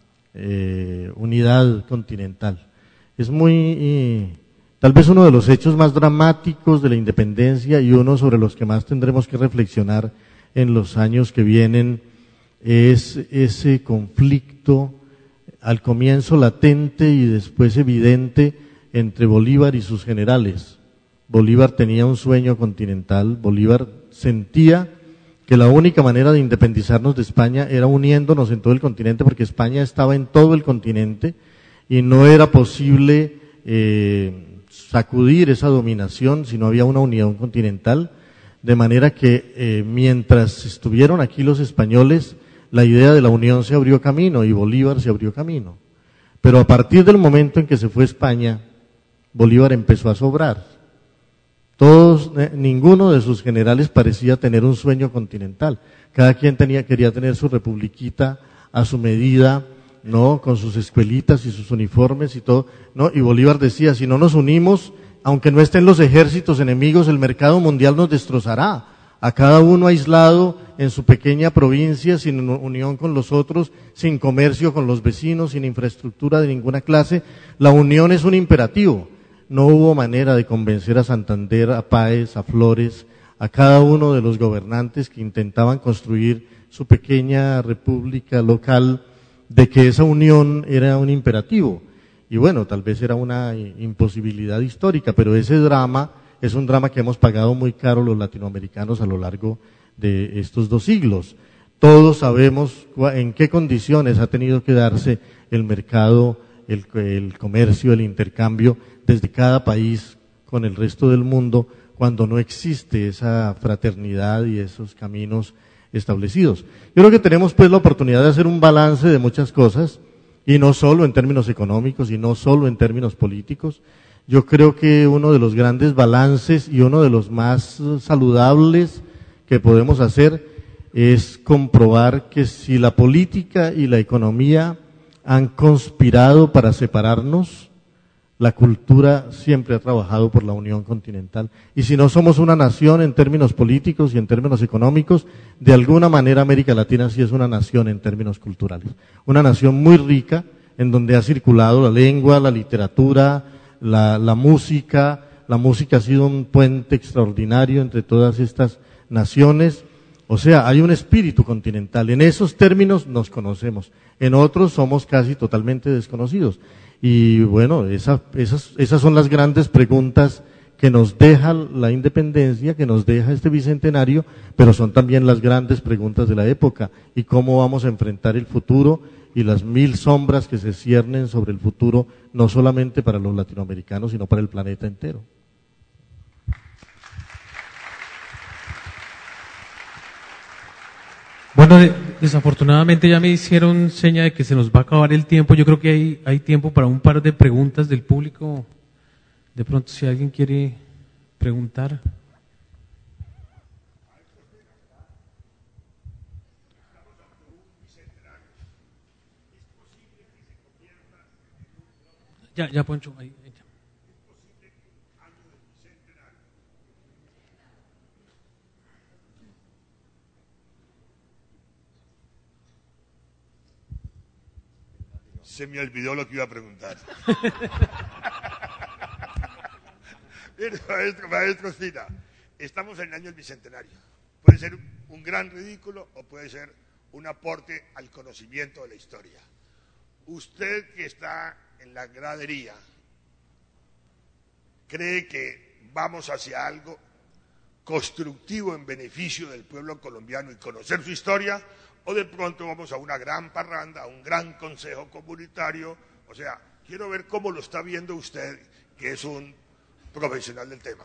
unidad continental. Es tal vez uno de los hechos más dramáticos de la independencia y uno sobre los que más tendremos que reflexionar en los años que vienen, es ese conflicto al comienzo latente y después evidente entre Bolívar y sus generales. Bolívar tenía un sueño continental, Bolívar sentía que la única manera de independizarnos de España era uniéndonos en todo el continente, porque España estaba en todo el continente y no era posible sacudir esa dominación si no había una unión continental, de manera que mientras estuvieron aquí los españoles, la idea de la unión se abrió camino y Bolívar se abrió camino. Pero a partir del momento en que se fue España, Bolívar empezó a sobrar. Ninguno de sus generales parecía tener un sueño continental. Cada quien quería tener su republiquita a su medida, ¿no? Con sus escuelitas y sus uniformes y todo, ¿no? Y Bolívar decía, si no nos unimos, aunque no estén los ejércitos enemigos, el mercado mundial nos destrozará. A cada uno aislado en su pequeña provincia, sin unión con los otros, sin comercio con los vecinos, sin infraestructura de ninguna clase. La unión es un imperativo. No hubo manera de convencer a Santander, a Páez, a Flores, a cada uno de los gobernantes que intentaban construir su pequeña república local, de que esa unión era un imperativo. Y bueno, tal vez era una imposibilidad histórica, pero ese drama es un drama que hemos pagado muy caro los latinoamericanos a lo largo de estos 2 siglos. Todos sabemos en qué condiciones ha tenido que darse el mercado, el comercio, el intercambio desde cada país con el resto del mundo, cuando no existe esa fraternidad y esos caminos establecidos. Yo creo que tenemos pues la oportunidad de hacer un balance de muchas cosas, y no solo en términos económicos y no solo en términos políticos. Yo creo que uno de los grandes balances y uno de los más saludables que podemos hacer es comprobar que si la política y la economía han conspirado para separarnos, la cultura siempre ha trabajado por la unión continental. Y si no somos una nación en términos políticos y en términos económicos, de alguna manera América Latina sí es una nación en términos culturales. Una nación muy rica, en donde ha circulado la lengua, la literatura, la música. La música ha sido un puente extraordinario entre todas estas naciones. O sea, hay un espíritu continental. En esos términos nos conocemos. En otros somos casi totalmente desconocidos. Y bueno, esas son las grandes preguntas que nos deja la independencia, que nos deja este bicentenario, pero son también las grandes preguntas de la época. Y cómo vamos a enfrentar el futuro y las 1000 sombras que se ciernen sobre el futuro, no solamente para los latinoamericanos, sino para el planeta entero. Bueno, desafortunadamente ya me hicieron seña de que se nos va a acabar el tiempo. Yo creo que hay tiempo para un par de preguntas del público. De pronto, si alguien quiere preguntar. Ya, Poncho. Ahí. Se me olvidó lo que iba a preguntar. Mire, maestro Cina, estamos en el año del Bicentenario. Puede ser un gran ridículo o puede ser un aporte al conocimiento de la historia. Usted que está en la gradería, ¿cree que vamos hacia algo constructivo en beneficio del pueblo colombiano y conocer su historia? ¿O de pronto vamos a una gran parranda, a un gran consejo comunitario? O sea, quiero ver cómo lo está viendo usted, que es un profesional del tema.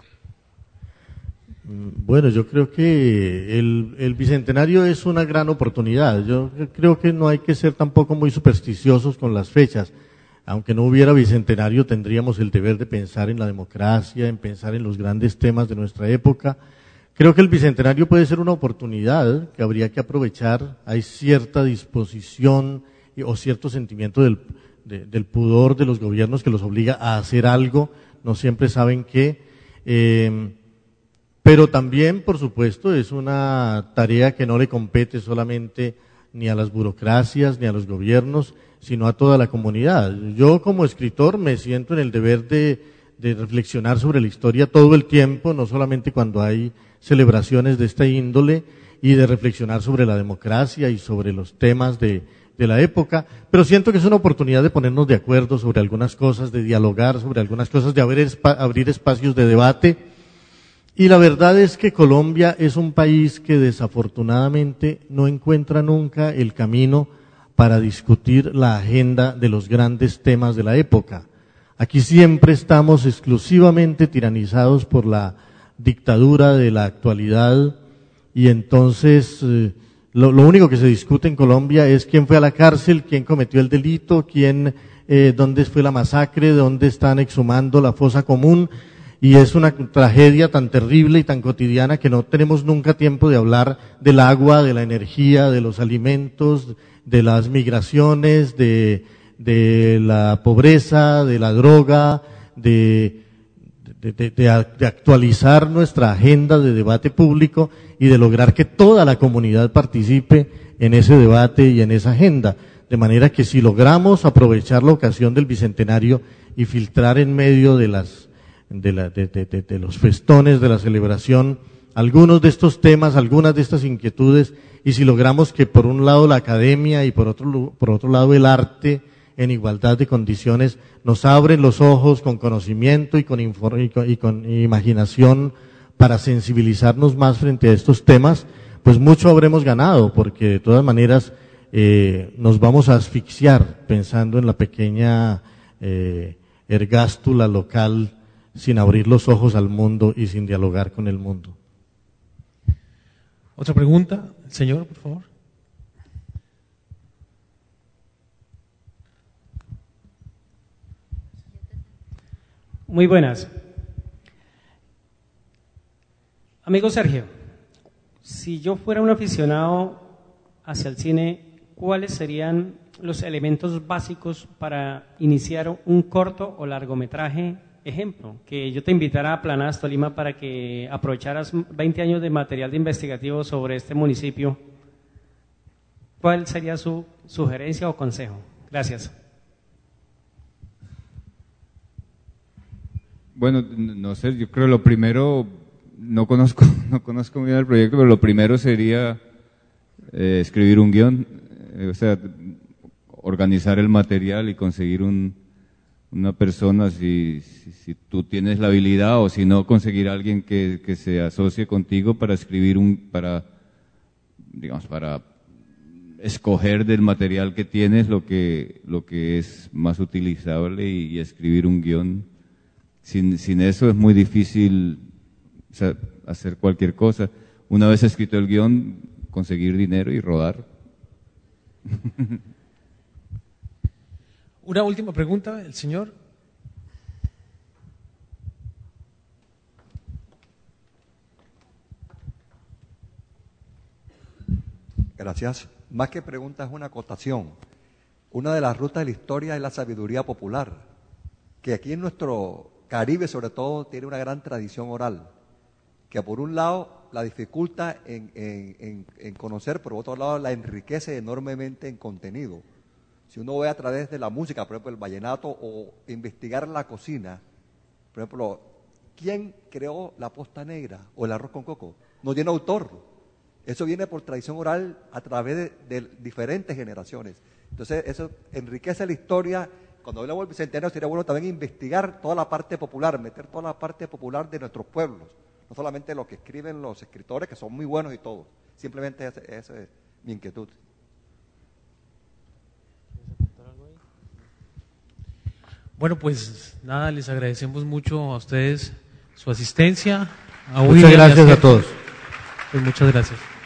Bueno, yo creo que el Bicentenario es una gran oportunidad. Yo creo que no hay que ser tampoco muy supersticiosos con las fechas. Aunque no hubiera Bicentenario, tendríamos el deber de pensar en la democracia, en pensar en los grandes temas de nuestra época. Creo que el Bicentenario puede ser una oportunidad que habría que aprovechar. Hay cierta disposición o cierto sentimiento del pudor de los gobiernos que los obliga a hacer algo, no siempre saben qué. Pero también, por supuesto, es una tarea que no le compete solamente ni a las burocracias ni a los gobiernos, sino a toda la comunidad. Yo como escritor me siento en el deber de reflexionar sobre la historia todo el tiempo, no solamente cuando hay celebraciones de esta índole, y de reflexionar sobre la democracia y sobre los temas de la época, pero siento que es una oportunidad de ponernos de acuerdo sobre algunas cosas, de dialogar sobre algunas cosas, de abrir espacios de debate. Y la verdad es que Colombia es un país que desafortunadamente no encuentra nunca el camino para discutir la agenda de los grandes temas de la época. Aquí siempre estamos exclusivamente tiranizados por la dictadura de la actualidad, y entonces lo único que se discute en Colombia es quién fue a la cárcel, quién cometió el delito, dónde fue la masacre, dónde están exhumando la fosa común. Y es una tragedia tan terrible y tan cotidiana que no tenemos nunca tiempo de hablar del agua, de la energía, de los alimentos, de las migraciones, de la pobreza, de la droga, de actualizar nuestra agenda de debate público y de lograr que toda la comunidad participe en ese debate y en esa agenda. De manera que si logramos aprovechar la ocasión del Bicentenario y filtrar en medio de los festones de la celebración algunos de estos temas, algunas de estas inquietudes, y si logramos que por un lado la academia y por otro lado el arte en igualdad de condiciones nos abren los ojos con conocimiento y con imaginación para sensibilizarnos más frente a estos temas, pues mucho habremos ganado, porque de todas maneras nos vamos a asfixiar pensando en la pequeña ergástula local, sin abrir los ojos al mundo y sin dialogar con el mundo. Otra pregunta, señor, por favor. Muy buenas. Amigo Sergio, si yo fuera un aficionado hacia el cine, ¿cuáles serían los elementos básicos para iniciar un corto o largometraje? Ejemplo, que yo te invitara a Planadas, Tolima, para que aprovecharas 20 años de material de investigativo sobre este municipio. ¿Cuál sería su sugerencia o consejo? Gracias. Bueno, no sé, yo creo lo primero, no conozco muy bien el proyecto, pero lo primero sería escribir un guión, o sea, organizar el material y conseguir una persona, si tú tienes la habilidad, o si no, conseguir a alguien que se asocie contigo para escribir para escoger del material que tienes lo que es más utilizable y escribir un guión. Sin eso es muy difícil, o sea, hacer cualquier cosa. Una vez escrito el guión, conseguir dinero y rodar. Una última pregunta, el señor. Gracias. Más que pregunta es una acotación. Una de las rutas de la historia es la sabiduría popular, que aquí en nuestro Caribe sobre todo tiene una gran tradición oral, que por un lado la dificulta en conocer, por otro lado la enriquece enormemente en contenido. Si uno ve a través de la música, por ejemplo, el vallenato, o investigar la cocina, por ejemplo, ¿quién creó la posta negra o el arroz con coco? No tiene autor. Eso viene por tradición oral a través de diferentes generaciones. Entonces, eso enriquece la historia. Cuando hablamos del bicentenario, sería bueno también investigar toda la parte popular, meter toda la parte popular de nuestros pueblos. No solamente lo que escriben los escritores, que son muy buenos y todo. Simplemente esa es mi inquietud. Bueno, pues nada, les agradecemos mucho a ustedes su asistencia. A muchas gracias a todos. Pues muchas gracias.